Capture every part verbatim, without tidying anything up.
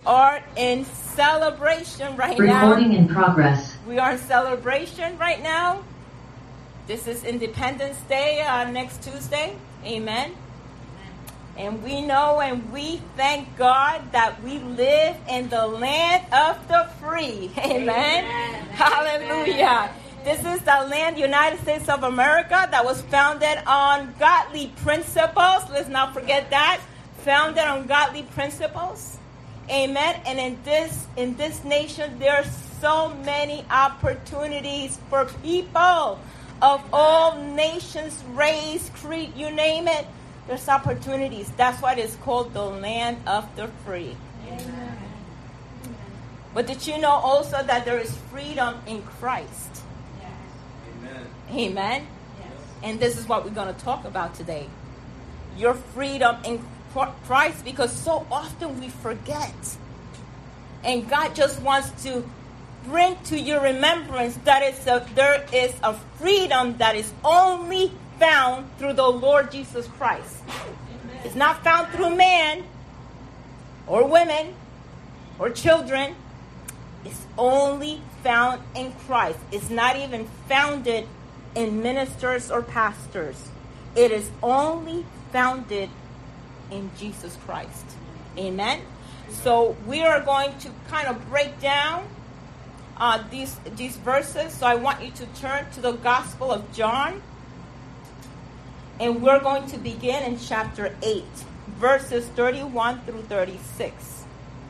are in celebration right Recording now. Recording in progress. We are in celebration right now. This is Independence Day uh, next Tuesday. Amen. And we know and we thank God that we live in the land of the free. Amen. Amen. Hallelujah. Amen. This is the land, United States of America, that was founded on godly principles. Let's not forget that. Founded on godly principles. Amen. And in this in this nation, there are so many opportunities for people of all nations, race, creed, you name it. There's opportunities. That's why it's called the land of the free. Amen. But did you know also that there is freedom in Christ? Yes. Amen. Amen. Yes. And this is what we're going to talk about today. Your freedom in Christ, because so often we forget. And God just wants to bring to your remembrance that it's a, there is a freedom that is only found through the Lord Jesus Christ. Amen. It's not found through man or women or children. It's only found in Christ. It's not even founded in ministers or pastors. It is only founded in Jesus Christ. Amen. So we are going to kind of break down uh, these these verses. So I want you to turn to the Gospel of John. And we're going to begin in chapter eight, verses thirty-one through thirty-six.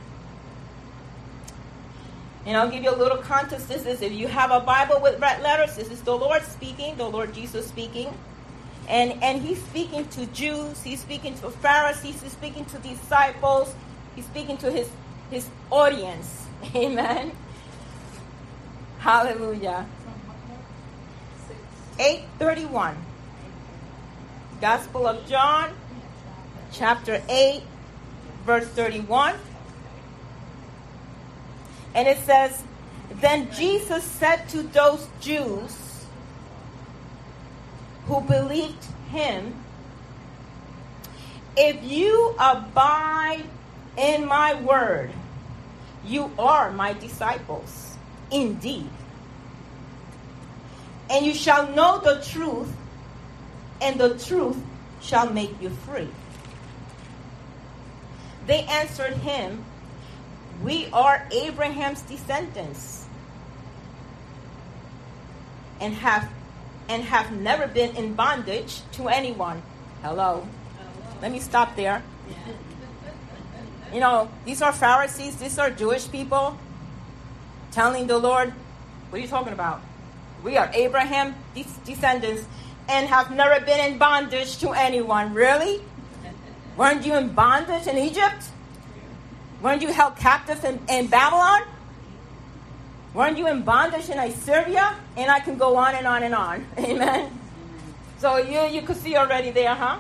And I'll give you a little context. This is, if you have a Bible with red letters, this is the Lord speaking, the Lord Jesus speaking. And, and he's speaking to Jews, he's speaking to Pharisees, he's speaking to disciples, he's speaking to his, his audience. Amen. Hallelujah. eight thirty-one. Gospel of John, chapter eight, verse thirty-one. And it says, "Then Jesus said to those Jews who believed him, 'If you abide in my word, you are my disciples indeed. And you shall know the truth, and the truth shall make you free.' They answered him, 'We are Abraham's descendants, and have and have never been in bondage to anyone.'" Hello. Hello. Let me stop there. You know, these are Pharisees, these are Jewish people telling the Lord, "What are you talking about? We are Abraham's descendants and have never been in bondage to anyone." Really? Weren't you in bondage in Egypt? Weren't you held captive in, in Babylon? Weren't you in bondage in Assyria? And I can go on and on and on. Amen. So you you could see already there, huh?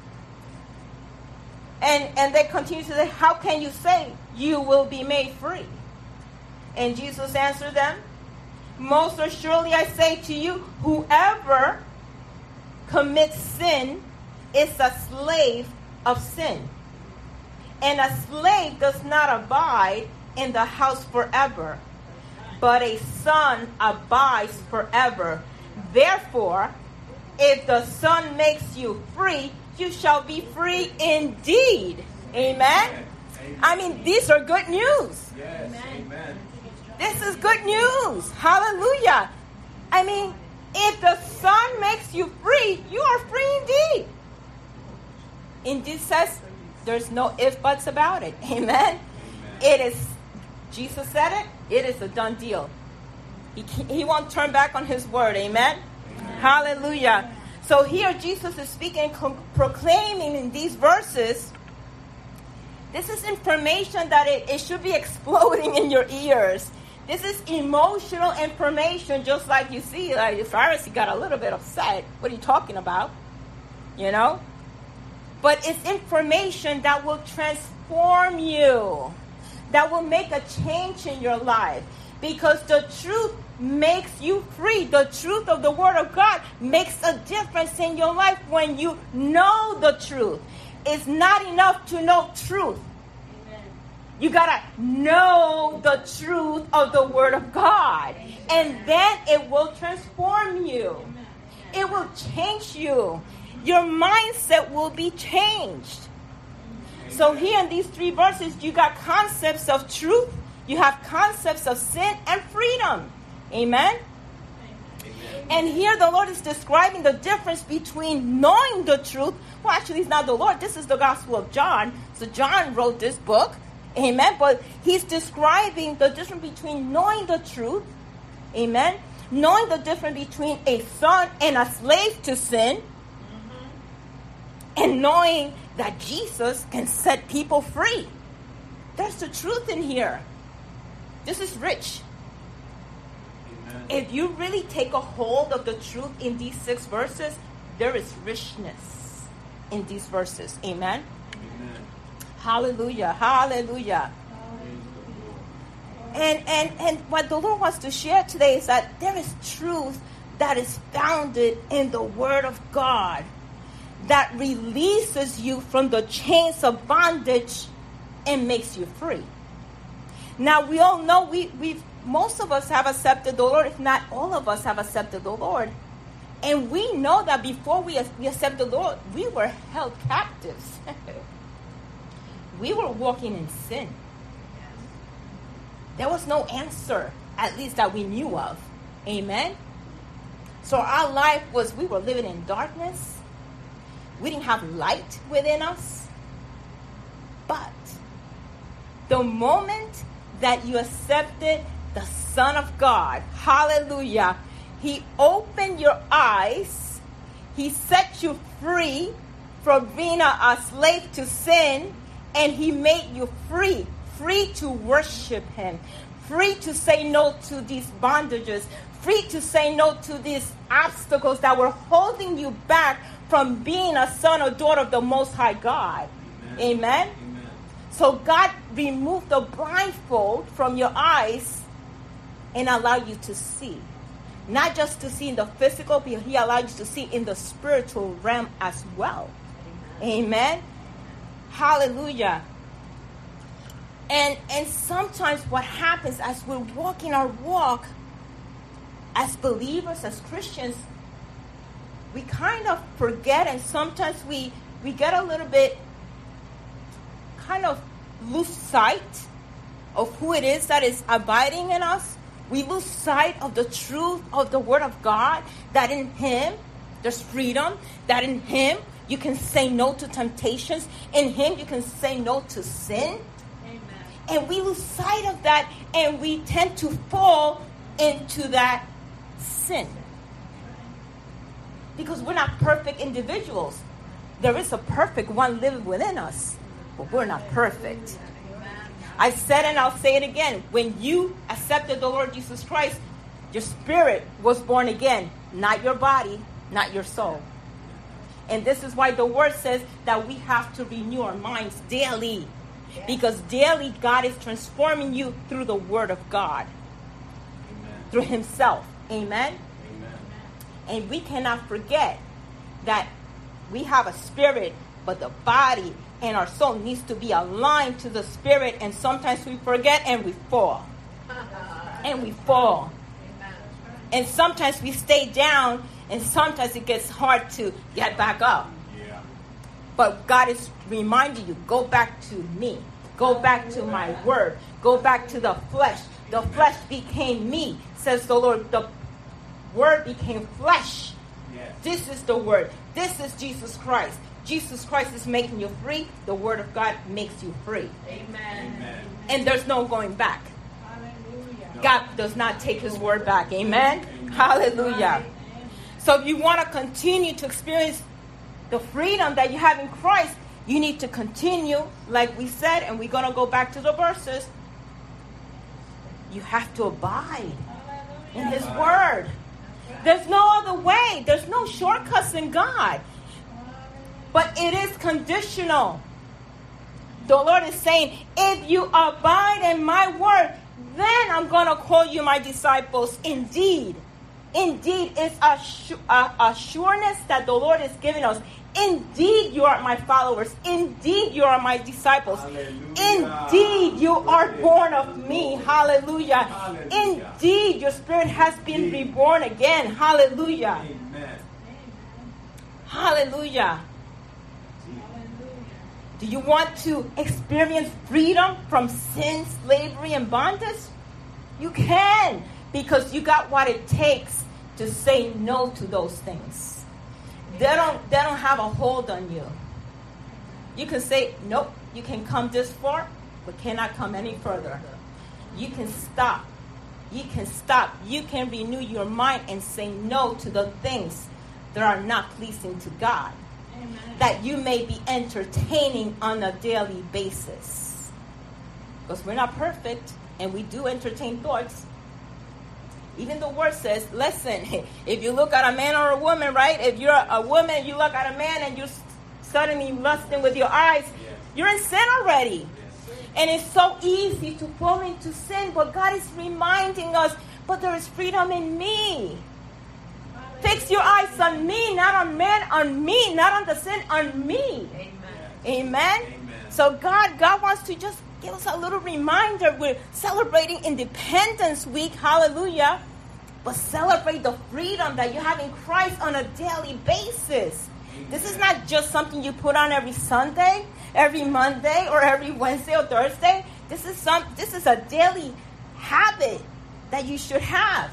And and they continue to say, "How can you say you will be made free?" And Jesus answered them, "Most assuredly I say to you, whoever commits sin is a slave of sin. And a slave does not abide in the house forever, but a son abides forever. Therefore, if the Son makes you free, you shall be free indeed." Amen? Amen. I mean, these are good news. Yes. Amen. This is good news. Hallelujah. I mean, if the Son makes you free, you are free indeed. Indeed says there's no if buts about it. Amen? Amen. It is, Jesus said it, it is a done deal. He, he won't turn back on his word. Amen? Amen. Hallelujah. So here Jesus is speaking, proclaiming in these verses, this is information that it, it should be exploding in your ears. This is emotional information, just like you see, like the Pharisee got a little bit upset. What are you talking about? You know? But it's information that will transform you, that will make a change in your life. Because the truth makes you free. The truth of the Word of God makes a difference in your life when you know the truth. It's not enough to know truth. Amen. You got to know the truth of the Word of God. And then it will transform you. It will change you. Your mindset will be changed. So here in these three verses, you got concepts of truth. You have concepts of sin and freedom. Amen? And here the Lord is describing the difference between knowing the truth. Well, actually, it's not the Lord. This is the Gospel of John. So John wrote this book. Amen. But he's describing the difference between knowing the truth. Amen. Knowing the difference between a son and a slave to sin. Mm-hmm. And knowing that Jesus can set people free. There's the truth in here. This is rich. Amen. If you really take a hold of the truth in these six verses, there is richness in these verses. Amen. Amen. Hallelujah. Hallelujah. And, and, and what the Lord wants to share today is that there is truth that is founded in the Word of God that releases you from the chains of bondage and makes you free. Now, we all know we, we've, most of us have accepted the Lord, if not all of us have accepted the Lord. And we know that before we, we accepted the Lord, we were held captives. We were walking in sin. There was no answer, at least that we knew of. Amen? So our life was, we were living in darkness. We didn't have light within us. But the moment that you accepted the Son of God, hallelujah, He opened your eyes. He set you free from being a, a slave to sin, and He made you free. Free to worship Him. Free to say no to these bondages. Free to say no to these obstacles that were holding you back from being a son or daughter of the Most High God. Amen. Amen? Amen. So God removed the blindfold from your eyes and allowed you to see. Not just to see in the physical, but He allowed you to see in the spiritual realm as well. Amen? Amen? Hallelujah. And and sometimes what happens as we're walking our walk, as believers, as Christians, we kind of forget, and sometimes we, we get a little bit kind of lose sight of who it is that is abiding in us. We lose sight of the truth of the Word of God, that in Him there's freedom, that in Him you can say no to temptations, in Him you can say no to sin. And we lose sight of that, and we tend to fall into that sin. Because we're not perfect individuals. There is a perfect one living within us, but we're not perfect. I said, and I'll say it again, when you accepted the Lord Jesus Christ, your spirit was born again, not your body, not your soul. And this is why the Word says that we have to renew our minds daily. Because daily God is transforming you through the Word of God. Amen. Through Himself. Amen? Amen? And we cannot forget that we have a spirit, but the body and our soul needs to be aligned to the spirit. And sometimes we forget and we fall. And we fall. And sometimes we stay down, and sometimes it gets hard to get back up. But God is reminding you, go back to me. Go back to my Word. Go back to the flesh. The flesh became me, says the Lord. The Word became flesh. Yes. This is the Word. This is Jesus Christ. Jesus Christ is making you free. The Word of God makes you free. Amen. Amen. And there's no going back. Hallelujah. God does not take His Word back. Amen. Amen. Hallelujah. Amen. So if you want to continue to experience the freedom that you have in Christ, you need to continue, like we said, and we're going to go back to the verses. You have to abide in His Word. There's no other way. There's no shortcuts in God. But it is conditional. The Lord is saying, if you abide in my Word, then I'm going to call you my disciples indeed. Indeed, it's a, a, a sureness that the Lord is giving us. Indeed, you are my followers. Indeed, you are my disciples. Hallelujah. Indeed, you are born of me. Hallelujah. Hallelujah. Indeed, your spirit has been reborn again. Hallelujah. Amen. Hallelujah. Do you want to experience freedom from sin, slavery, and bondage? You can, because you got what it takes to say no to those things. They don't, they don't have a hold on you. You can say, nope, you can come this far, but cannot come any further. You can stop. You can stop. You can renew your mind and say no to the things that are not pleasing to God. Amen. That you may be entertaining on a daily basis. Because we're not perfect, and we do entertain thoughts. Even the word says, listen, if you look at a man or a woman, right? If you're a woman, you look at a man and you're suddenly lusting with your eyes, yes. You're in sin already. Yes. And it's so easy to fall into sin, but God is reminding us, but there is freedom in me. Fix your eyes on me, not on man, on me, not on the sin, on me. Amen. Amen. Amen. So God, God wants to just give us a little reminder. We're celebrating Independence Week, hallelujah. But celebrate the freedom that you have in Christ on a daily basis. Amen. This is not just something you put on every Sunday, every Monday, or every Wednesday or Thursday. This is some. This is a daily habit that you should have.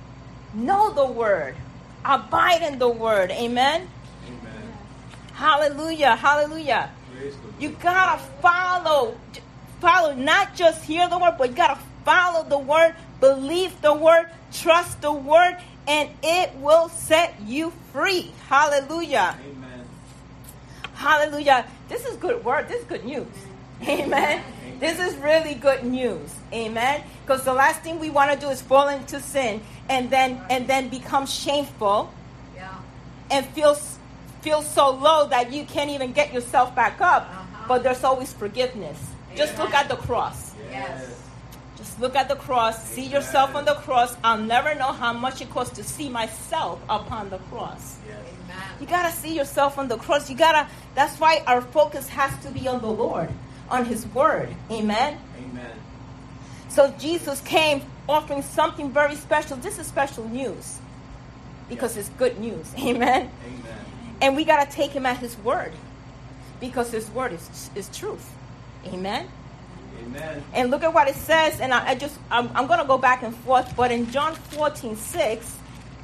Know the Word. Abide in the Word. Amen? Amen. Hallelujah. Hallelujah. You gotta follow. Follow, not just hear the Word, but you gotta follow the Word, believe the Word, trust the Word, and it will set you free. Hallelujah. Amen. Hallelujah. This is good word. This is good news. Amen. Amen. This is really good news. Amen. Because the last thing we want to do is fall into sin and then and then become shameful. Yeah. And feel feel so low that you can't even get yourself back up. Uh-huh. But there's always forgiveness. Just look at the cross. Yes. Just look at the cross. See yourself on the cross. I'll never know how much it costs to see myself upon the cross. Yes. You got to see yourself on the cross. You got to, that's why our focus has to be on the Lord, on His Word. Amen? Amen. So Jesus came offering something very special. This is special news because it's good news. Amen? Amen. And we got to take Him at His Word because His Word is, is truth. Amen. Amen. And look at what it says, and I, I just I'm, I'm going to go back and forth, but in John fourteen six,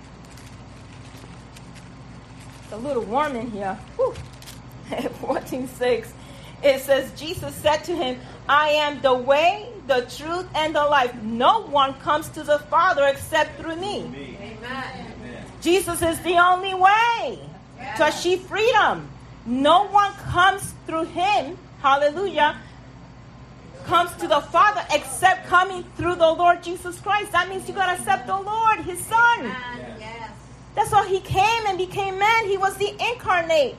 it's a little warm in here. fourteen six, it says, Jesus said to him, I am the way, the truth, and the life. No one comes to the Father except through me. Amen. Amen. Jesus is the only way yes. to achieve freedom. No one comes through Him. Hallelujah. Comes to the Father except coming through the Lord Jesus Christ. That means you got to accept the Lord, His Son. Yes. That's why He came and became man. He was the incarnate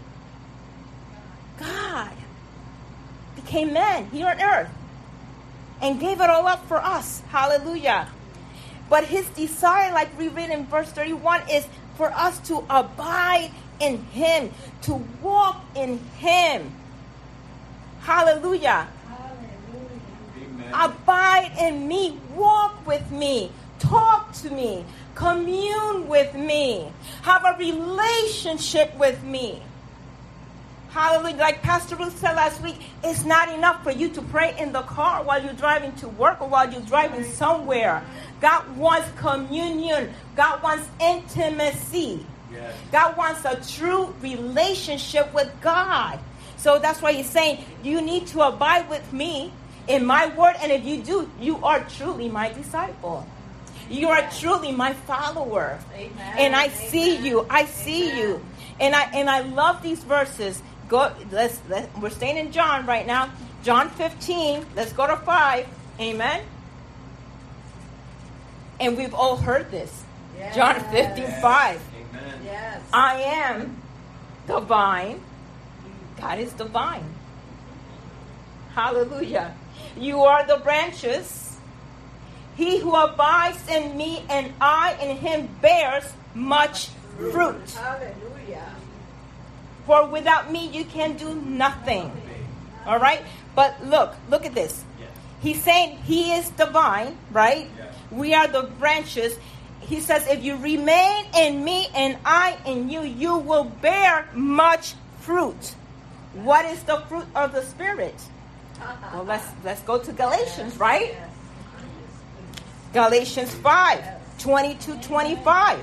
God. Became man here on earth and gave it all up for us. Hallelujah. But His desire, like we read in verse thirty-one, is for us to abide in Him, to walk in Him. Hallelujah. Abide in me, walk with me, talk to me, commune with me, have a relationship with me. Hallelujah. Like Pastor Ruth said last week, it's not enough for you to pray in the car while you're driving to work or while you're driving somewhere. God wants communion. God wants intimacy. Yes. God wants a true relationship with God. So that's why He's saying, you need to abide with me in my word, and if you do, you are truly my disciple. You are truly my follower. Amen. And I Amen. see you. I see Amen. you. And I and I love these verses. Go. Let's. Let, we're staying in John right now. John fifteen. Let's go to five. Amen. And we've all heard this. Yes. John fifteen five. Amen. Yes. I am the vine. God is the vine. Hallelujah. You are the branches. He who abides in me and I in him bears much fruit. Hallelujah. For without me, you can do nothing. All right? But look, look at this. He's saying he is the vine, right? We are the branches. He says, if you remain in me and I in you, you will bear much fruit. What is the fruit of the Spirit? Well, let's let's go to Galatians, right? Galatians five, twenty-two, twenty-five.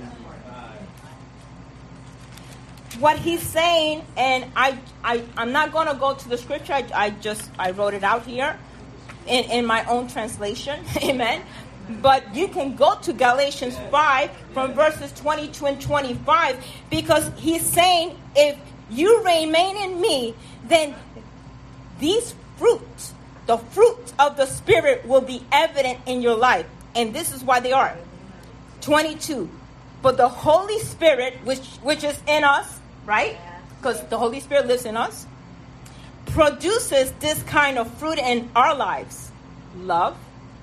What he's saying, and I, I, I'm not going to go to the scripture. I, I just, I wrote it out here in, in my own translation. Amen. But you can go to Galatians five from verses twenty-two and twenty-five, because he's saying, if you remain in me, then these fruits, the fruit of the Spirit, will be evident in your life. And this is why they are. twenty-two. But the Holy Spirit, which which is in us, right? Because the Holy Spirit lives in us, produces this kind of fruit in our lives. Love,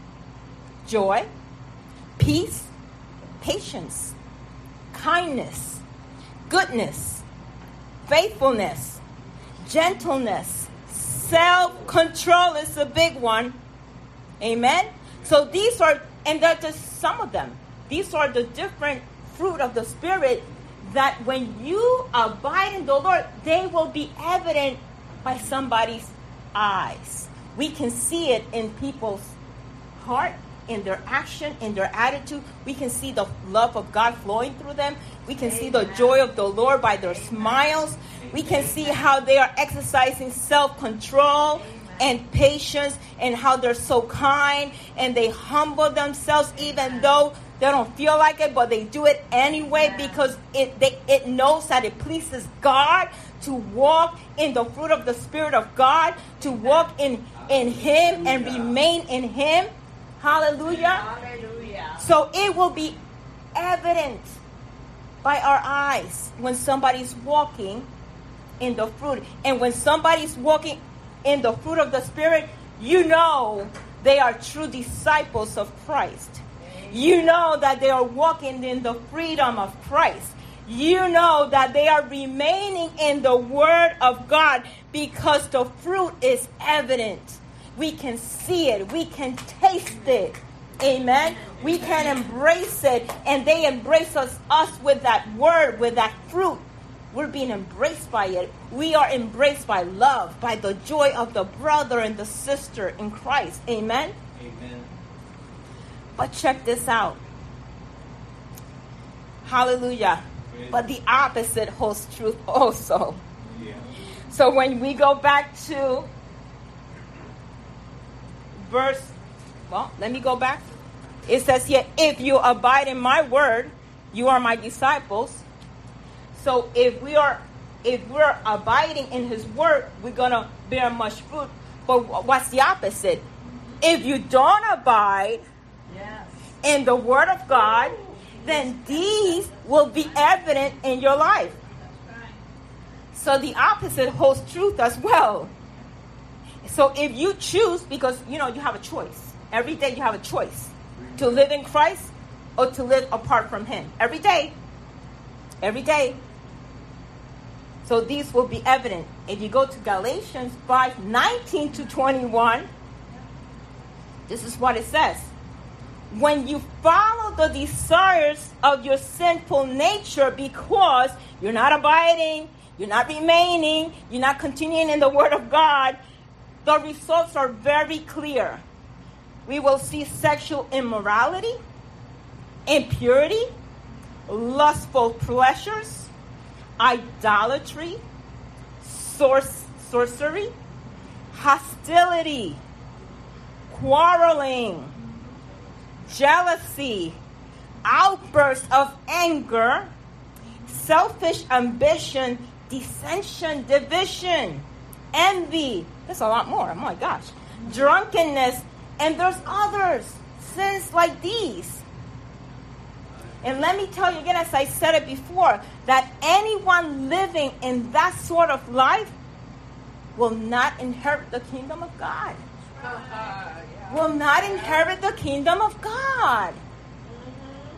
joy, peace, patience, kindness, goodness, faithfulness, gentleness, self-control is a big one. Amen? So these are, and they're just some of them. These are the different fruit of the Spirit that when you abide in the Lord, they will be evident by somebody's eyes. We can see it in people's heart, in their action, in their attitude. We can see the love of God flowing through them. We can Amen. See the joy of the Lord by their smiles. We can see how they are exercising self-control Amen. And patience, and how they're so kind, and they humble themselves even though they don't feel like it, but they do it anyway because it they, it knows that it pleases God to walk in the fruit of the Spirit of God, to walk in, in Him and remain in Him. Hallelujah. Hallelujah. So it will be evident by our eyes when somebody's walking in the fruit. And when somebody's walking in the fruit of the Spirit, you know they are true disciples of Christ. You know that they are walking in the freedom of Christ. You know that they are remaining in the Word of God because the fruit is evident. We can see it. We can taste it. Amen. We can embrace it. And they embrace us, us with that word, with that fruit. We're being embraced by it. We are embraced by love, by the joy of the brother and the sister in Christ. Amen. Amen. But check this out. Hallelujah. Amen. But the opposite holds truth also. Yeah. So when we go back to verse, well, let me go back. It says here, if you abide in my word, you are my disciples. So if we are, if we're abiding in his word, we're going to bear much fruit. But what's the opposite? If you don't abide yes. in the word of God, then these will be evident in your life. That's right. So the opposite holds truth as well. So if you choose, because, you know, you have a choice. Every day you have a choice to live in Christ or to live apart from him. Every day. Every day. So these will be evident. If you go to Galatians five, nineteen to twenty-one, this is what it says. When you follow the desires of your sinful nature because you're not abiding, you're not remaining, you're not continuing in the Word of God, the results are very clear. We will see sexual immorality, impurity, lustful pleasures, idolatry, sorc- sorcery, hostility, quarreling, jealousy, outbursts of anger, selfish ambition, dissension, division, envy. There's a lot more. Oh my gosh. Drunkenness, and there's others. Sins like these. And let me tell you again, as I said it before, that anyone living in that sort of life will not inherit the kingdom of God. Uh, yeah. Will not inherit the kingdom of God. Mm-hmm.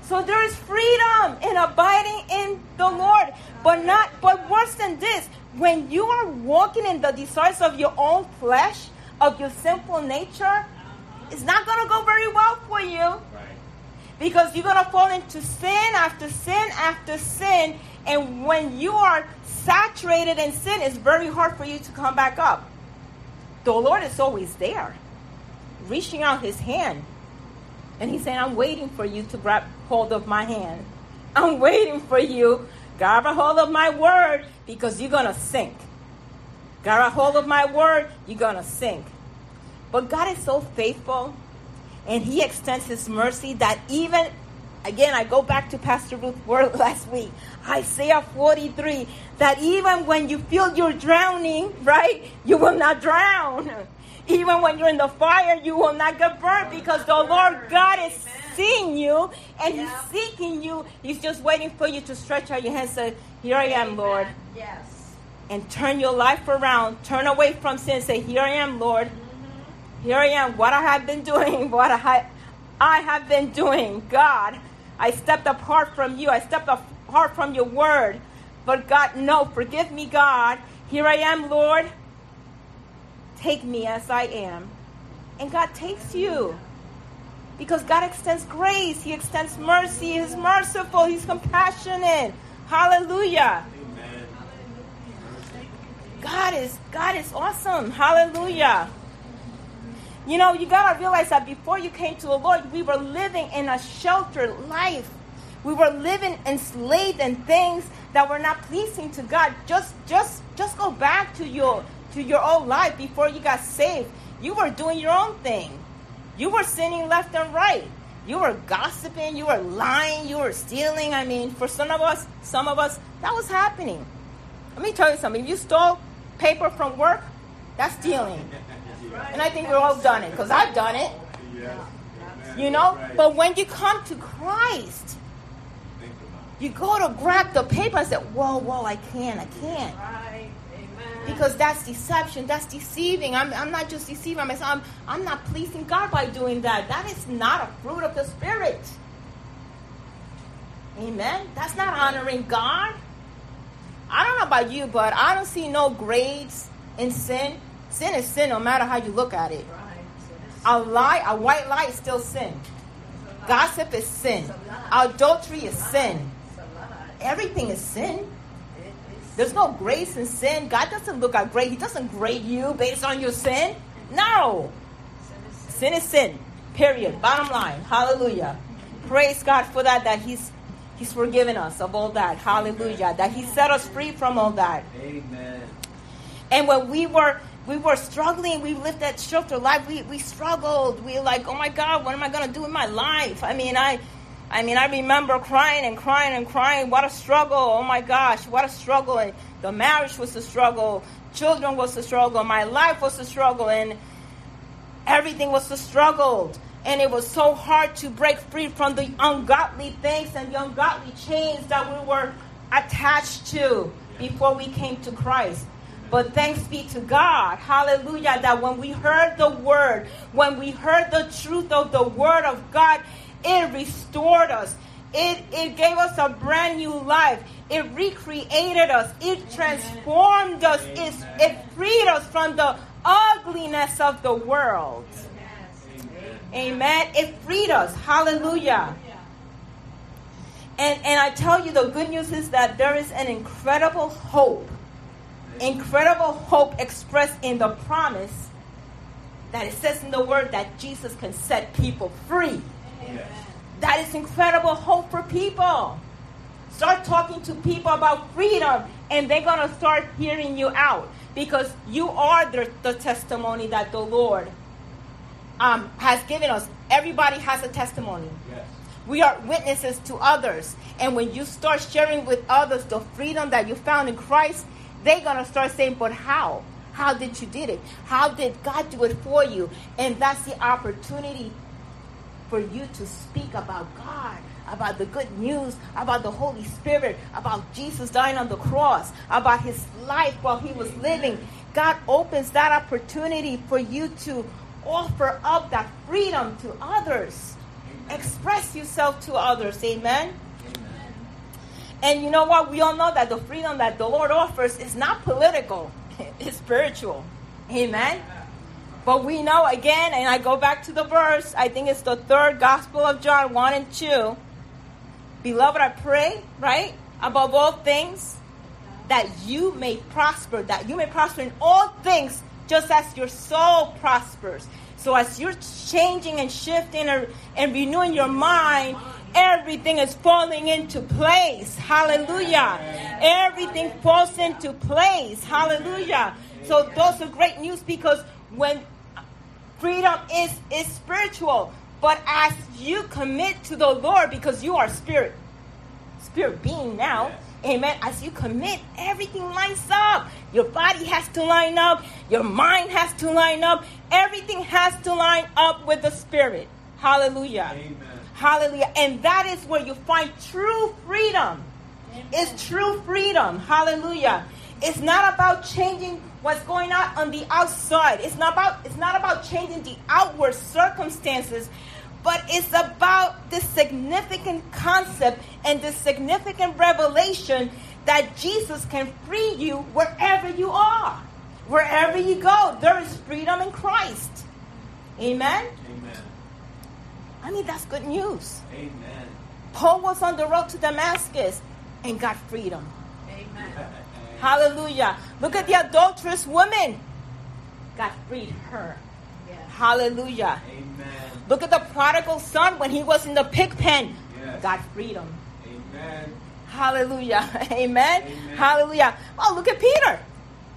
So there is freedom in abiding in the Lord. But not, but worse than this, when you are walking in the desires of your own flesh, of your sinful nature, it's not going to go very well for you. Right. Because you're going to fall into sin after sin after sin. And when you are saturated in sin, it's very hard for you to come back up. The Lord is always there, reaching out his hand. And he's saying, I'm waiting for you to grab hold of my hand. I'm waiting for you. Grab a hold of my word because you're going to sink. Grab a hold of my word, you're going to sink. But God is so faithful, and he extends his mercy that even, again, I go back to Pastor Ruth's word last week, Isaiah forty-three, that even when you feel you're drowning, right, you will not drown. Even when you're in the fire, you will not get burned because the Lord God is seeing you and he's seeking you. He's just waiting for you to stretch out your hands and say, here I am, Lord. Yes. And turn your life around. Turn away from sin and say, here I am, Lord. Here I am, what I have been doing, what I, I have been doing. God, I stepped apart from you. I stepped apart from your word. But God, no, forgive me, God. Here I am, Lord. Take me as I am. And God takes you. Because God extends grace. He extends mercy. He's merciful. He's compassionate. Hallelujah. Amen. God is, God is awesome. Hallelujah. You know, you got to realize that before you came to the Lord, we were living in a sheltered life. We were living enslaved in things that were not pleasing to God. Just just, just go back to your, to your old life before you got saved. You were doing your own thing. You were sinning left and right. You were gossiping. You were lying. You were stealing. I mean, for some of us, some of us, that was happening. Let me tell you something. If you stole paper from work, that's stealing. And I think we've all done it, because I've done it. Yes. You know? But when you come to Christ, you go to grab the paper and say, whoa, whoa, I can't, I can't. Right. Amen. Because that's deception, that's deceiving. I'm, I'm not just deceiving myself, I'm, I'm not pleasing God by doing that. That is not a fruit of the Spirit. Amen? That's not honoring God. I don't know about you, but I don't see no grades in sin. Sin is sin no matter how you look at it. A lie, a white lie is still sin. Gossip is sin. Adultery is sin. Everything is sin. There's no grace in sin. God doesn't look at grade. He doesn't grade you based on your sin. No. Sin is sin. Period. Bottom line. Hallelujah. Praise God for that, that He's He's forgiven us of all that. Hallelujah. That He set us free from all that. Amen. And when we were we were struggling, we lived that shelter life. We we struggled. We were like, oh my God, what am I gonna do in my life? I mean, I I mean, I remember crying and crying and crying. What a struggle. Oh my gosh, what a struggle. And the marriage was a struggle. Children was a struggle. My life was a struggle. And everything was a struggle. And it was so hard to break free from the ungodly things and the ungodly chains that we were attached to before we came to Christ. But thanks be to God, hallelujah, that when we heard the word, when we heard the truth of the word of God, it restored us. It, it gave us a brand new life. It recreated us. It transformed us. It, it freed us from the ugliness of the world. Amen. It freed us. Hallelujah. And, and I tell you, the good news is that there is an incredible hope. Incredible hope expressed in the promise that it says in the word that Jesus can set people free. Yes. That is incredible hope for people. Start talking to people about freedom and they're going to start hearing you out, because you are the, the testimony that the Lord um, has given us. Everybody has a testimony. Yes. We are witnesses to others. And when you start sharing with others the freedom that you found in Christ, they're going to start saying, but how? How did you did it? How did God do it for you? And that's the opportunity for you to speak about God, about the good news, about the Holy Spirit, about Jesus dying on the cross, about his life while he was living. God opens that opportunity for you to offer up that freedom to others. Express yourself to others. Amen. Amen. And you know what? We all know that the freedom that the Lord offers is not political. It's spiritual. Amen. But we know again, and I go back to the verse, I think it's the third Gospel of John, one and two. Beloved, I pray, right, above all things, that you may prosper, that you may prosper in all things, just as your soul prospers. So as you're changing and shifting or, and renewing your mind, everything is falling into place. Hallelujah. Everything falls into place. Hallelujah. So those are great news, because when freedom is, is spiritual, but as you commit to the Lord, because you are spirit, spirit being now, amen, as you commit, everything lines up. Your body has to line up. Your mind has to line up. Everything has to line up with the Spirit. Hallelujah. Amen. Hallelujah. And that is where you find true freedom. Amen. It's true freedom. Hallelujah. It's not about changing what's going on on the outside. It's not about, it's not about changing the outward circumstances, but it's about the significant concept and the significant revelation that Jesus can free you wherever you are. Wherever you go, there is freedom in Christ. Amen? Amen. I mean, that's good news. Amen. Paul was on the road to Damascus and got freedom. Amen. Hallelujah. Look at the adulterous woman. God freed her. Yes. Hallelujah. Amen. Look at the prodigal son when he was in the pig pen. Yes. God freed him. Amen. Hallelujah. Amen. Amen. Hallelujah. Oh, look at Peter. Yes.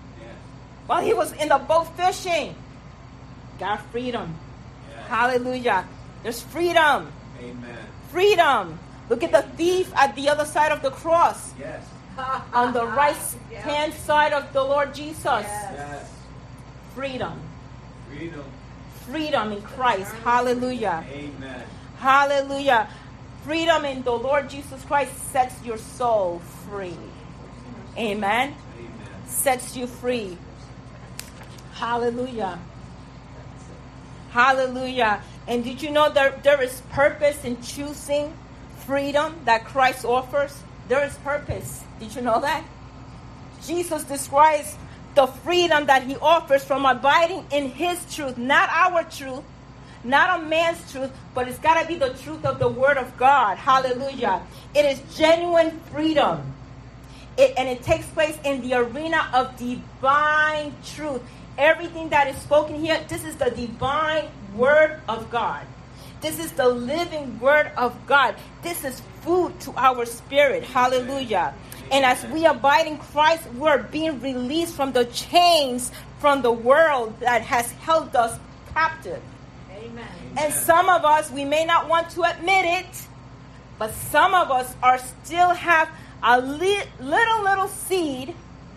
While he was in the boat fishing, God freed him. Yes. Hallelujah. There's freedom. Amen. Freedom. Look at the thief at the other side of the cross. Yes. On the right Yeah. hand side of the Lord Jesus. Yes. Yes. Freedom. Freedom. Freedom in Christ. Hallelujah. Amen. Hallelujah. Freedom in the Lord Jesus Christ sets your soul free. Amen. Amen. Sets you free. Hallelujah. Hallelujah. And did you know that there is purpose in choosing freedom that Christ offers? There is purpose. Did you know that? Jesus describes the freedom that he offers from abiding in his truth, not our truth, not a man's truth, but it's got to be the truth of the Word of God. Hallelujah. It is genuine freedom. It, and it takes place in the arena of divine truth. Everything that is spoken here, this is the divine Word of God. This is the living Word of God. This is food to our spirit. Hallelujah. And as we abide in Christ, we're being released from the chains from the world that has held us captive. Amen. And some of us, we may not want to admit it, but some of us are still have a li- little, little seed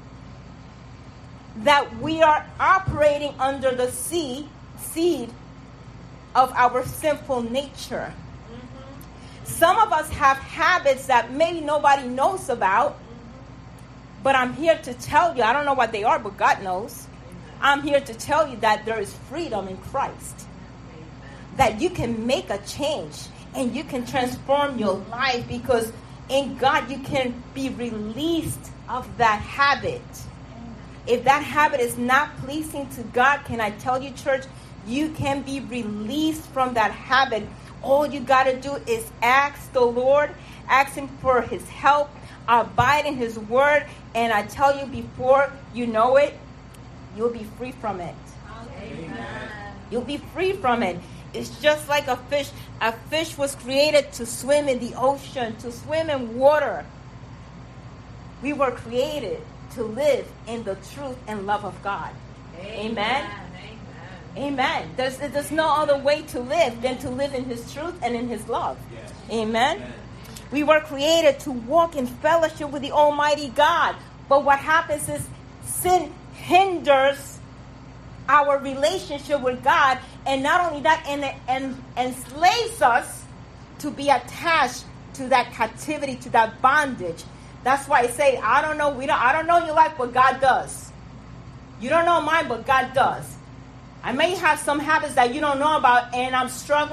that we are operating under the seed, seed of our sinful nature. Mm-hmm. Some of us have habits that maybe nobody knows about, mm-hmm. but I'm here to tell you, I don't know what they are, but God knows. Amen. I'm here to tell you that there is freedom in Christ. Amen. That you can make a change and you can transform your life, because in God you can be released of that habit. If that habit is not pleasing to God, can I tell you, church, you can be released from that habit. All you got to do is ask the Lord, ask him for his help, abide in his word, and I tell you, before you know it, you'll be free from it. Amen. You'll be free from it. It's just like a fish. A fish was created to swim in the ocean, to swim in water. We were created to live in the truth and love of God. Amen. Amen. Amen. There's, there's no other way to live than to live in his truth and in his love. Yes. Amen. Amen. We were created to walk in fellowship with the Almighty God. But what happens is sin hinders our relationship with God. And not only that, and, and enslaves us to be attached to that captivity, to that bondage. That's why I say, I don't know, we don't, I don't know your life, but God does. You don't know mine, but God does. I may have some habits that you don't know about, and I'm struggling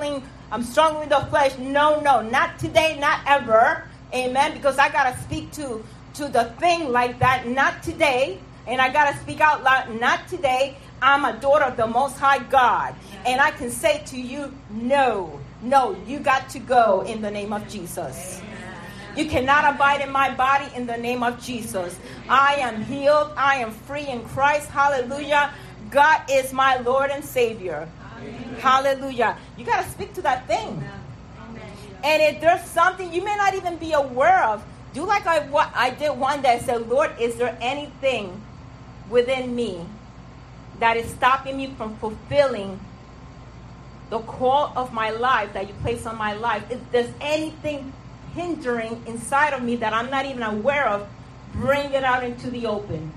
I'm struggling with the flesh. No, no, not today, not ever. Amen. Because I got to speak to, to the thing like that. Not today. And I got to speak out loud. Not today. I'm a daughter of the Most High God. And I can say to you, no, no, you got to go in the name of Jesus. You cannot abide in my body in the name of Jesus. I am healed. I am free in Christ. Hallelujah. God is my Lord and Savior. Amen. Hallelujah. You got to speak to that thing. Amen. And if there's something you may not even be aware of, do like I, what I did one day. I said, Lord, is there anything within me that is stopping me from fulfilling the call of my life that you place on my life? If there's anything hindering inside of me that I'm not even aware of, bring it out into the open.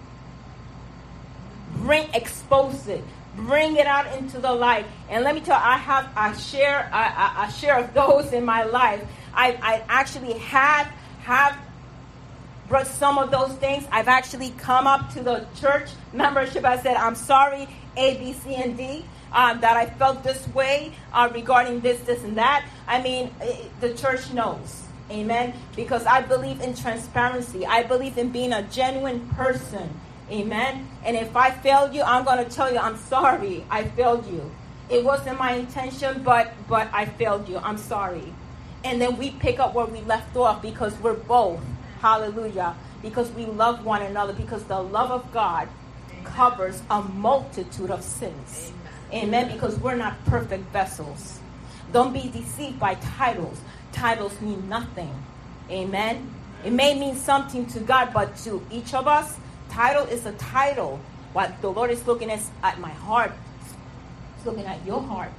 Bring, expose it. Bring it out into the light. And let me tell you, I have a share, a, a share of those in my life. I, I actually had, have brought some of those things. I've actually come up to the church membership. I said, I'm sorry, A, B, C, and D. Um, that I felt this way uh, regarding this, this, and that. I mean, it, the church knows. Amen? Because I believe in transparency. I believe in being a genuine person. Amen? And if I failed you, I'm going to tell you, I'm sorry. I failed you. It wasn't my intention, but but I failed you. I'm sorry. And then we pick up where we left off because we're both. Hallelujah. Because we love one another. Because the love of God covers a multitude of sins. Amen. Because we're not perfect vessels. Don't be deceived by titles. Titles mean nothing. Amen. It may mean something to God, but to each of us, title is a title. What the Lord is looking at, at my heart. He's looking at your heart.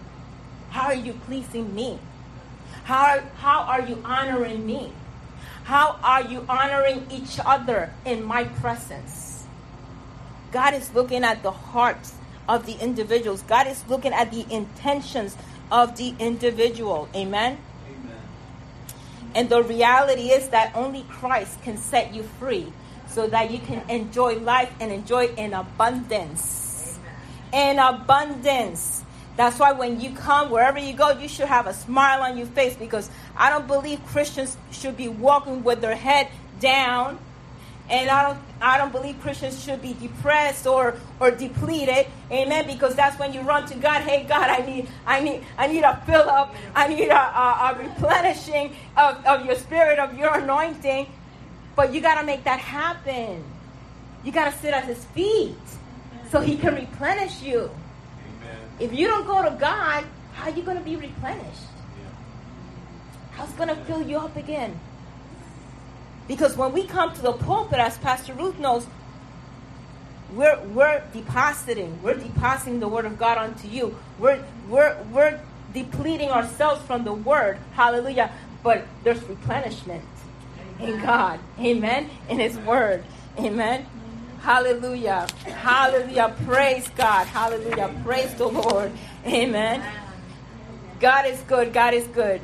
How are you pleasing me? How, how are you honoring me? How are you honoring each other in my presence? God is looking at the hearts of the individuals. God is looking at the intentions of the individual. Amen? Amen. And the reality is that only Christ can set you free so that you can enjoy life and enjoy in abundance. Amen. In abundance. That's why when you come, wherever you go, you should have a smile on your face, because I don't believe Christians should be walking with their head down. And I don't I don't believe Christians should be depressed or, or depleted. Amen. Because that's when you run to God. Hey, God, I need I need I need a fill up. I need a, a, a replenishing of, of your spirit, of your anointing. But you got to make that happen. You got to sit at his feet so he can replenish you. Amen. If you don't go to God, how are you going to be replenished? How's going to fill you up again? Because when we come to the pulpit, as Pastor Ruth knows, we're we're depositing, we're depositing the word of God unto you. We're we're we're depleting ourselves from the word. Hallelujah. But there's replenishment in God. Amen. In his word. Amen. Hallelujah. Hallelujah. Praise God. Hallelujah. Praise the Lord. Amen. God is good. God is good.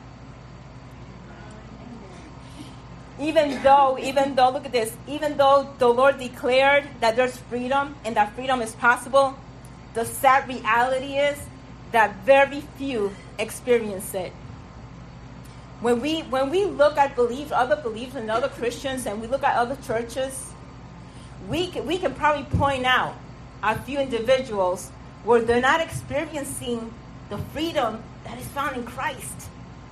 Even though, even though, look at this, even though the Lord declared that there's freedom and that freedom is possible, the sad reality is that very few experience it. When we when we look at belief, other beliefs and other Christians, and we look at other churches, we can, we can probably point out a few individuals where they're not experiencing the freedom that is found in Christ.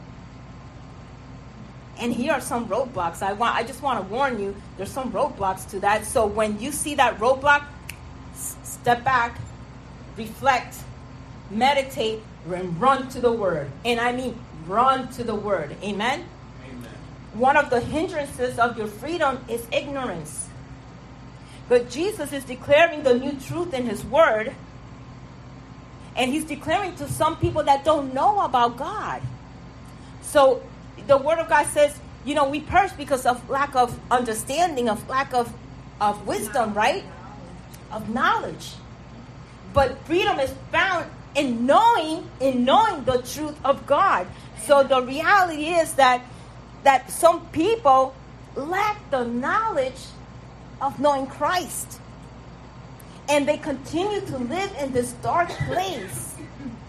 And here are some roadblocks. I want. I just want to warn you, there's some roadblocks to that. So when you see that roadblock, s- step back, reflect, meditate, and run to the Word. And I mean run to the Word. Amen? Amen. One of the hindrances of your freedom is ignorance. But Jesus is declaring the new truth in His Word. And He's declaring to some people that don't know about God. So the Word of God says, you know, we perish because of lack of understanding, of lack of, of wisdom, right? Of knowledge. But freedom is found in knowing, in knowing the truth of God. So the reality is that that some people lack the knowledge of knowing Christ. And they continue to live in this dark place.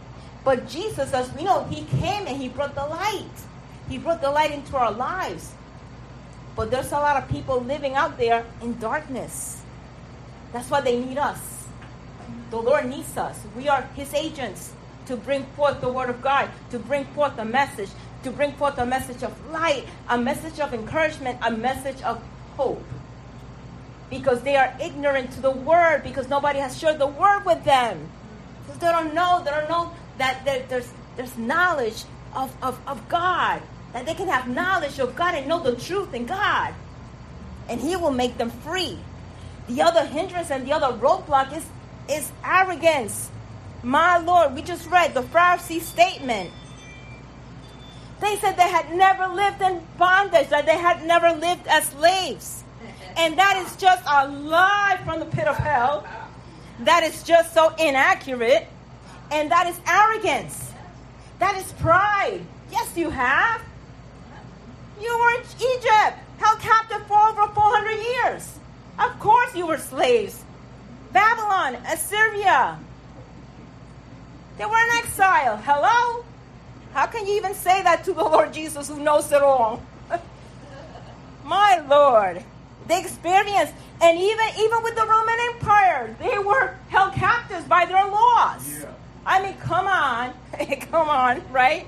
But Jesus, as we know, he came and he brought the light. He brought the light into our lives. But there's a lot of people living out there in darkness. That's why they need us. The Lord needs us. We are his agents to bring forth the word of God, to bring forth a message, to bring forth a message of light, a message of encouragement, a message of hope. Because they are ignorant to the word, because nobody has shared the word with them. Because they don't know, they don't know that there, there's there's knowledge of, of, of God. That they can have knowledge of God and know the truth in God. And he will make them free. The other hindrance and the other roadblock is, is arrogance. My Lord, we just read the Pharisee statement. They said they had never lived in bondage, that they had never lived as slaves. And that is just a lie from the pit of hell. That is just so inaccurate. And that is arrogance. That is pride. Yes, you have. You were in Egypt, held captive for over four hundred years. Of course you were slaves. Babylon, Assyria. They were in exile. Hello? How can you even say that to the Lord Jesus who knows it all? My Lord. They experienced, and even, even with the Roman Empire, they were held captives by their laws. Yeah. I mean, come on. Come on, right?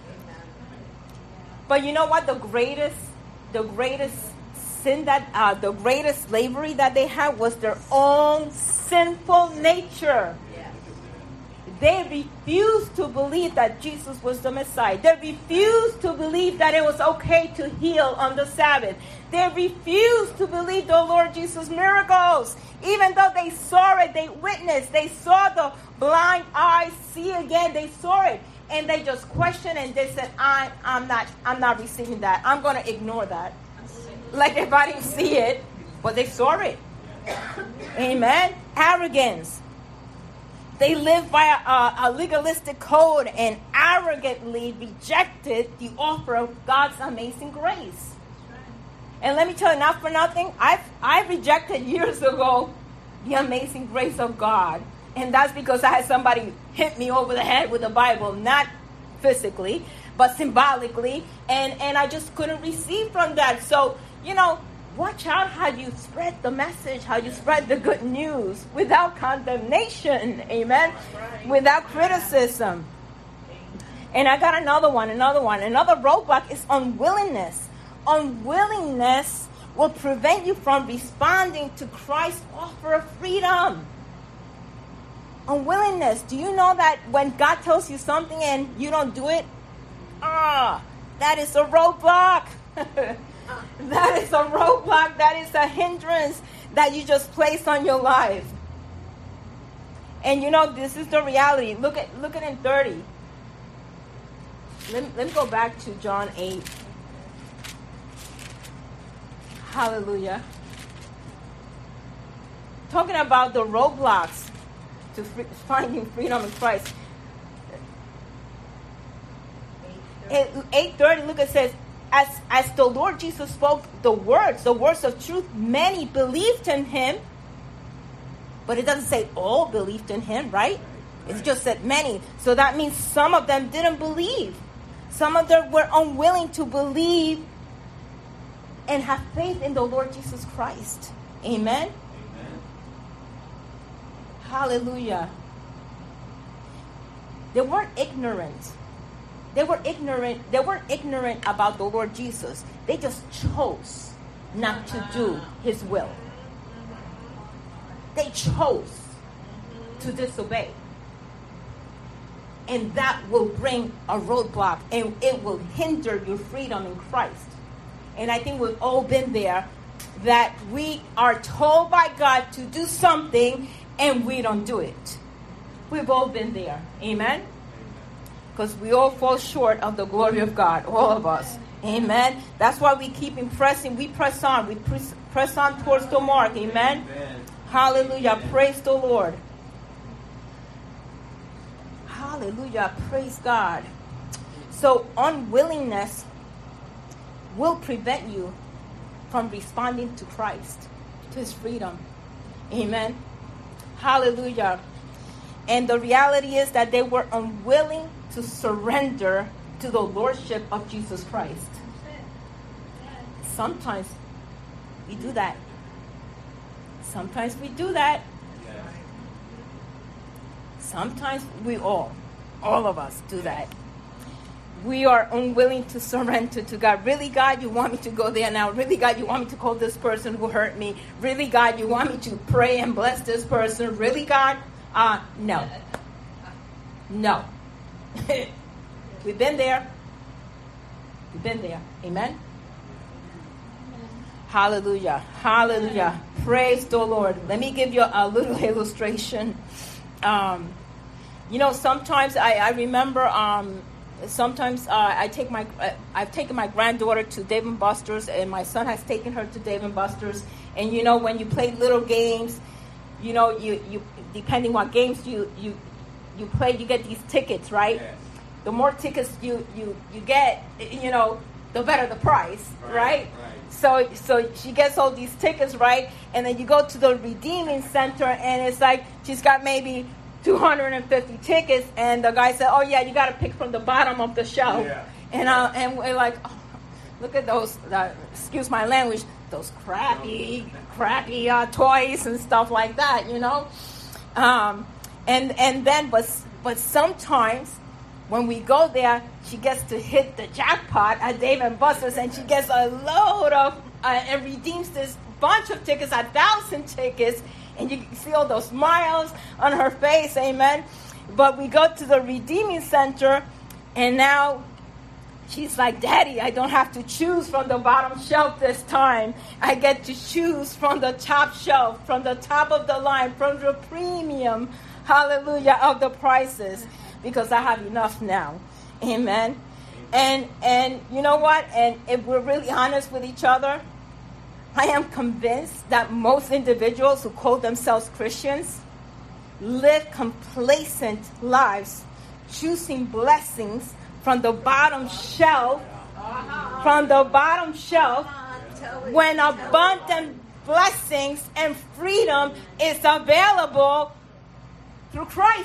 But you know what? The greatest, the greatest sin that, uh, the greatest slavery that they had was their own sinful nature. They refused to believe that Jesus was the Messiah. They refused to believe that it was okay to heal on the Sabbath. They refused to believe the Lord Jesus' miracles. Even though they saw it, they witnessed. They saw the blind eyes see again. They saw it. And they just questioned and they said, I, I'm not I'm not receiving that. I'm going to ignore that. Like if I didn't see it. But they saw it. Amen. Arrogance. They lived by a, a legalistic code and arrogantly rejected the offer of God's amazing grace. And let me tell you, not for nothing, I've, I rejected years ago the amazing grace of God. And that's because I had somebody hit me over the head with the Bible, not physically, but symbolically. And, and I just couldn't receive from that. So, you know, watch out how you spread the message, how you spread the good news without condemnation, amen, without criticism. And I got another one, another one. Another roadblock is unwillingness. Unwillingness will prevent you from responding to Christ's offer of freedom. Unwillingness. Do you know that when God tells you something and you don't do it, ah, that is a roadblock. That is a roadblock. That is a hindrance that you just placed on your life. And you know, this is the reality. Look at look at in thirty. Let me, let me go back to John eight. Hallelujah. Talking about the roadblocks to free, finding freedom in Christ. eight thirty, look, it says, As, as the Lord Jesus spoke the words, the words of truth, many believed in him. But it doesn't say all believed in him, right? It just said many. So that means some of them didn't believe. Some of them were unwilling to believe and have faith in the Lord Jesus Christ. Amen? Amen. Hallelujah. They weren't ignorant. They were ignorant. They weren't ignorant about the Lord Jesus. They just chose not to do his will. They chose to disobey. And that will bring a roadblock and it will hinder your freedom in Christ. And I think we've all been there, that we are told by God to do something and we don't do it. We've all been there. Amen? Because we all fall short of the glory of God, all of us. Amen. That's why we keep pressing. We press on. We press, press on towards the mark. Amen. Amen. Hallelujah. Amen. Praise the Lord. Hallelujah. Praise God. So unwillingness will prevent you from responding to Christ, to his freedom. Amen. Hallelujah. And the reality is that they were unwilling to surrender to the lordship of Jesus Christ. Sometimes we do that. Sometimes we do that. Sometimes we all, all of us do that. We are unwilling to surrender to God. Really, God, you want me to go there now? Really, God, you want me to call this person who hurt me? Really, God, you want me to pray and bless this person? Really, God? Uh, no. No. We've been there. We've been there. Amen? Hallelujah. Hallelujah. Praise the Lord. Let me give you a little illustration. Um, you know, sometimes I, I remember... Um, Sometimes uh, I take my, uh, I've taken my granddaughter to Dave and Buster's, and my son has taken her to Dave and Buster's. And you know, when you play little games, you know, you, you depending what games you, you you play, you get these tickets, right? Yes. The more tickets you, you, you get, you know, the better the price, right? right? right. So so she gets all these tickets, right? And then you go to the redeeming center, and it's like she's got maybe two hundred fifty tickets, and the guy said, "Oh yeah, you got to pick from the bottom of the shelf." Yeah. And uh, and we're like, oh, "Look at those! Uh, excuse my language. Those crappy, crappy uh, toys and stuff like that, you know." Um, and and then, but but sometimes when we go there, she gets to hit the jackpot at Dave and Buster's, and she gets a load of uh, and redeems this bunch of tickets, a thousand tickets. And you can see all those smiles on her face, amen. But we go to the redeeming center, and now she's like, "Daddy, I don't have to choose from the bottom shelf this time. I get to choose from the top shelf, from the top of the line, from the premium, hallelujah, of the prices, because I have enough now." Amen. And and you know what? And if we're really honest with each other, I am convinced that most individuals who call themselves Christians live complacent lives, choosing blessings from the bottom shelf, from the bottom shelf, when abundant blessings and freedom is available through Christ.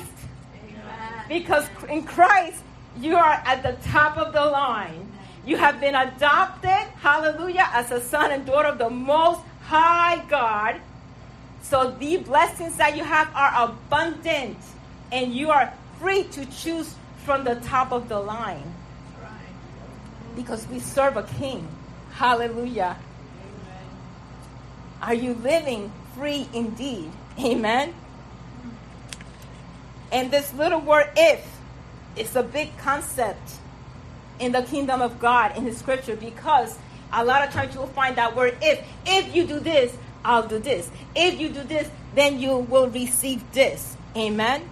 Because in Christ, you are at the top of the line. You have been adopted, hallelujah, as a son and daughter of the Most High God. So the blessings that you have are abundant, and you are free to choose from the top of the line. Because we serve a king. Hallelujah. Are you living free indeed? Amen. And this little word "if" is a big concept in the kingdom of God in the scripture, because a lot of times you'll find that word "if." If you do this, I'll do this. If you do this, then you will receive this. Amen.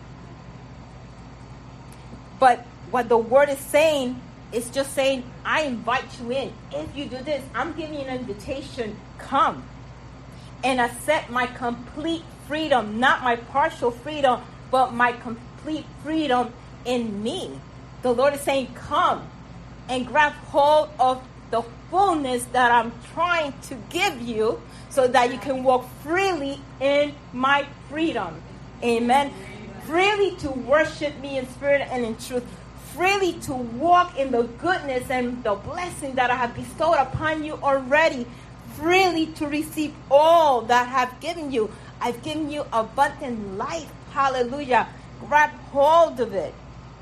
But what the word is saying is just saying, I invite you in. If you do this, I'm giving you an invitation. Come and accept my complete freedom, not my partial freedom, but my complete freedom in me. The Lord is saying, come and grab hold of the fullness that I'm trying to give you, so that you can walk freely in my freedom. Amen. Freely to worship me in spirit and in truth. Freely to walk in the goodness and the blessing that I have bestowed upon you already. Freely to receive all that I have given you. I've given you abundant life. Hallelujah. Grab hold of it.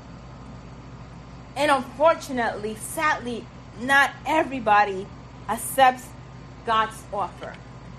And unfortunately, sadly, not everybody accepts God's offer.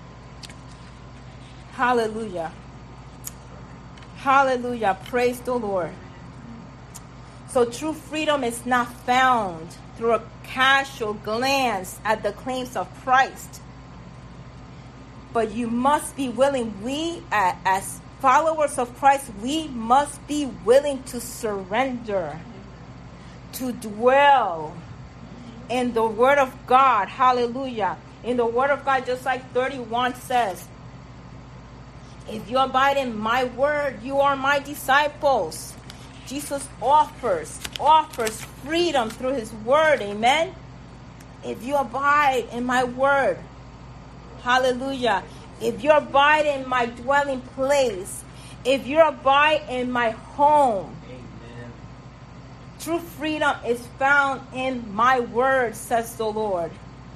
Hallelujah. Hallelujah. Praise the Lord. So true freedom is not found through a casual glance at the claims of Christ. But you must be willing, we as followers of Christ, we must be willing to surrender, to dwell in the Word of God. Hallelujah. In the Word of God, just like thirty-one says, if you abide in my word, you are my disciples. Jesus offers, offers freedom through his word. Amen. If you abide in my word, hallelujah. If you abide in my dwelling place, If you abide in my home, Amen. true freedom is found in my word, says the Lord.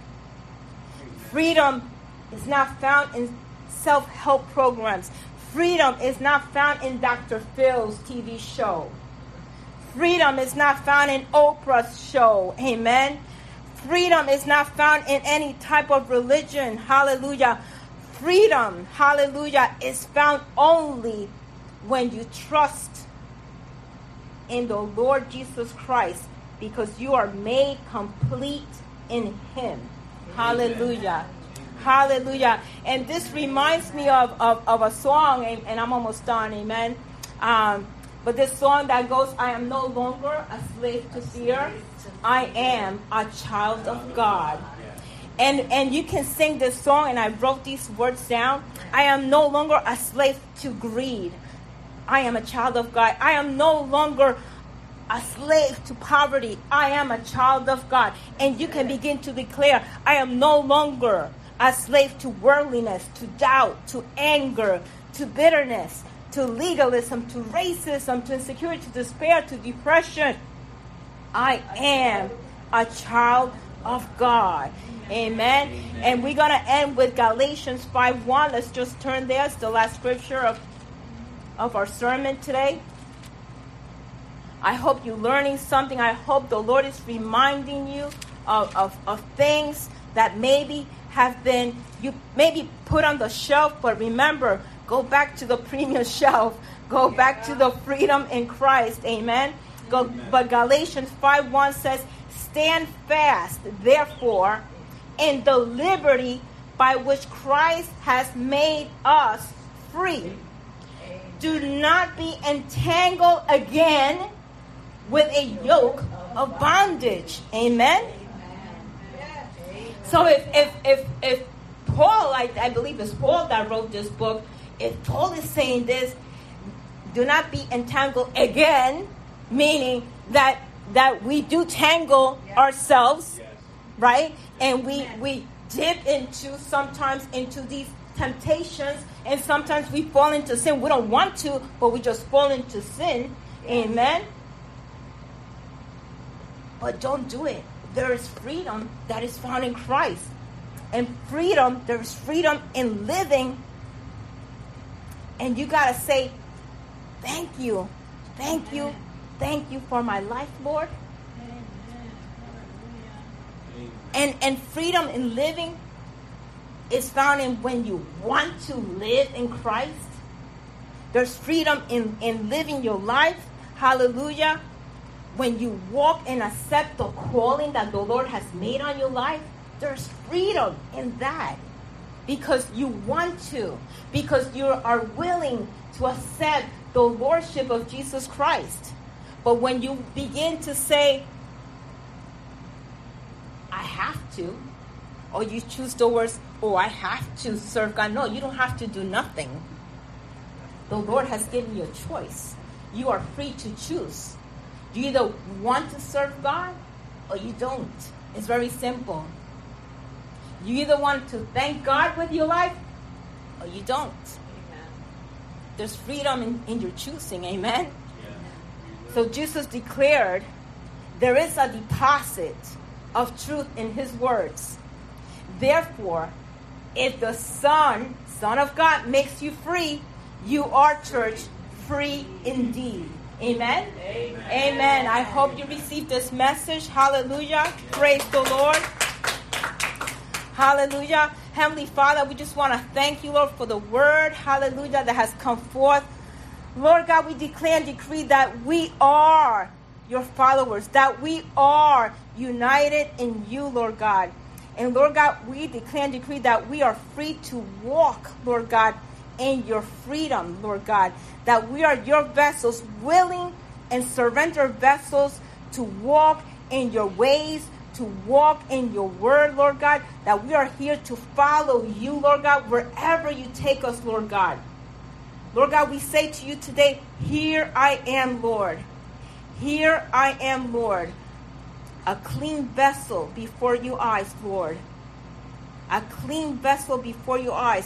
Freedom is not found in self-help programs. Freedom is not found in Doctor Phil's T V show. Freedom is not found in Oprah's show. Amen. Freedom is not found in any type of religion. Hallelujah. Freedom, hallelujah, is found only when you trust in the Lord Jesus Christ, because you are made complete in him. Hallelujah. Hallelujah. And this reminds me of, of, of a song, and, and I'm almost done, amen. Um, but this song that goes, I am no longer a slave to fear. I am a child of God. And and you can sing this song, and I wrote these words down. I am no longer a slave to greed. I am a child of God. I am no longer a slave to poverty. I am a child of God. And you can begin to declare, I am no longer a slave to worldliness, to doubt, to anger, to bitterness, to legalism, to racism, to insecurity, to despair, to depression. I am a child of God. Amen. And we're going to end with Galatians five one. Let's just turn there. It's the last scripture of, of our sermon today. I hope you're learning something. I hope the Lord is reminding you of, of, of things that maybe have been, you maybe put on the shelf, but remember, go back to the premium shelf. Go back to the freedom in Christ. Amen. Go, Amen. But Galatians five one says, stand fast, therefore, in the liberty by which Christ has made us free. Do not be entangled again with a yoke of bondage. Amen? So if if if, if Paul, I, I believe it's Paul that wrote this book, if Paul is saying this, do not be entangled again, meaning that that we do tangle yes. ourselves, yes. right? And we, we dip into sometimes into these temptations, and sometimes we fall into sin. We don't want to, but we just fall into sin. Yes. Amen? But don't do it. There is freedom that is found in Christ. And freedom, there is freedom in living. And you got to say, thank you. Thank you. Thank you for my life, Lord. And and freedom in living is found in when you want to live in Christ. There's freedom in, in living your life. Hallelujah. When you walk and accept the calling that the Lord has made on your life, there's freedom in that. Because you want to. Because you are willing to accept the Lordship of Jesus Christ. But when you begin to say, I have to, or you choose the words, oh, I have to serve God. No, you don't have to do nothing. The Lord has given you a choice. You are free to choose. You either want to serve God or you don't. It's very simple. You either want to thank God with your life or you don't. Amen. There's freedom in, in your choosing. Amen. Yeah. So Jesus declared there is a deposit of truth in his words. Therefore, if the Son, Son of God, makes you free, you are, church, free indeed. Amen? Amen. Amen. I hope you received this message. Hallelujah. Praise the Lord. Hallelujah. Heavenly Father, we just want to thank you, Lord, for the word, hallelujah, that has come forth. Lord God, we declare and decree that we are your followers, that we are united in you, Lord God. And Lord God, we declare and decree that we are free to walk, Lord God, in your freedom, Lord God. That we are your vessels, willing and surrender vessels to walk in your ways, to walk in your word, Lord God. That we are here to follow you, Lord God, wherever you take us, Lord God. Lord God, we say to you today, here I am, Lord. Here I am, Lord, a clean vessel before your eyes, Lord. A clean vessel before your eyes.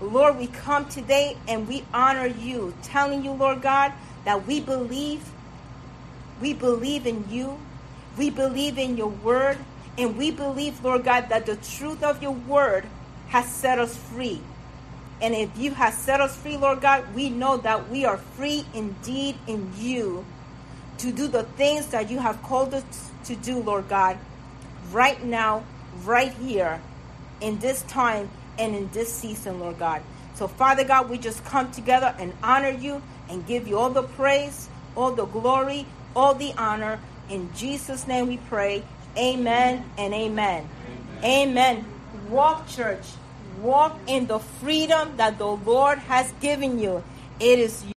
Lord, we come today and we honor you, telling you, Lord God, that we believe, we believe in you, we believe in your word, and we believe, Lord God, that the truth of your word has set us free. And if you have set us free, Lord God, we know that we are free indeed in you to do the things that you have called us to do, Lord God, right now, right here, in this time and in this season, Lord God. So, Father God, we just come together and honor you and give you all the praise, all the glory, all the honor. In Jesus' name we pray. Amen and amen. Amen. Amen. Walk, church. Walk in the freedom that the Lord has given you. It is